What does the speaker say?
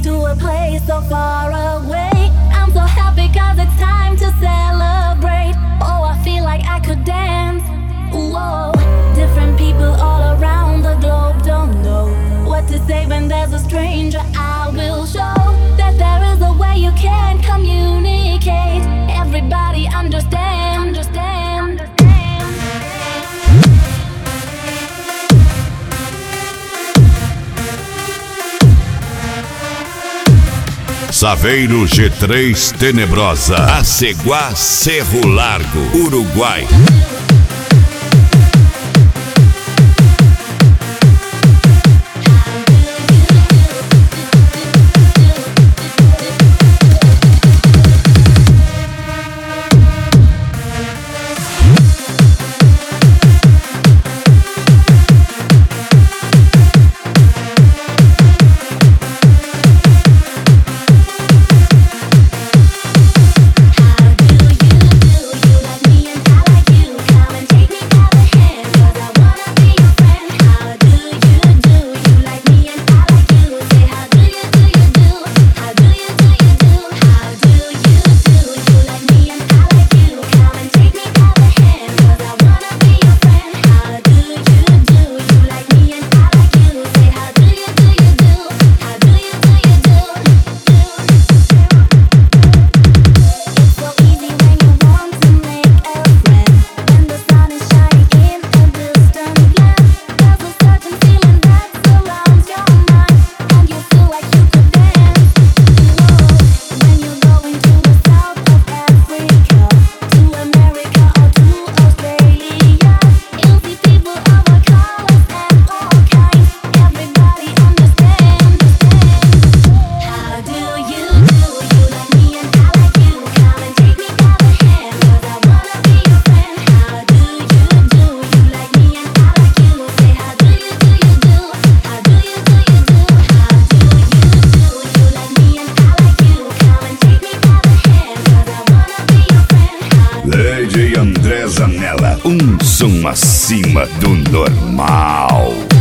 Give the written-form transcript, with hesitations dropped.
to a place so far away. I'm so happy cause it's time to celebrate. Oh, I feel like I could dance. Whoa, different people all around the globe don't know what to say when there's a stranger. I will show that there is a way you can communicate. Everybody understand, understand. Saveiro G3 Tenebrosa, Aceguá, Cerro Largo, Uruguai. Lady André Zanella, um som acima do normal.